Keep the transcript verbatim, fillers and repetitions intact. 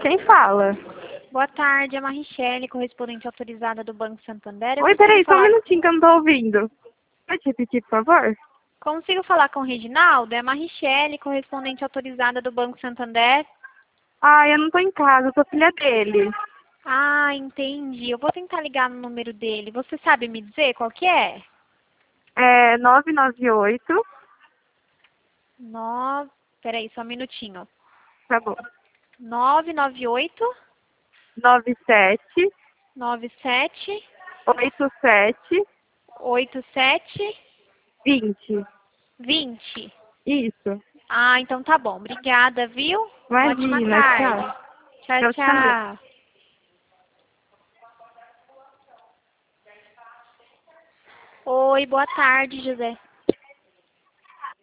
Quem fala? Boa tarde, é a Marichele, correspondente autorizada do Banco Santander. Eu Oi, consigo peraí, só um falar... minutinho que eu não tô ouvindo. Pode repetir, por favor? Consigo falar com o Reginaldo? É a Marichele, correspondente autorizada do Banco Santander. Ah, eu não tô em casa, eu sou filha dele. Ah, entendi. Eu vou tentar ligar no número dele. Você sabe me dizer qual que é? É nove nove oito. Nove... Peraí, só um minutinho. Tá bom. Nove nove oito nove sete nove sete oito sete oito sete vinte. vinte. Isso. Ah, então tá bom. Obrigada, viu? Uma ótima Imagina, tarde. tchau. Tchau, Eu também. tchau. Oi, boa tarde, José.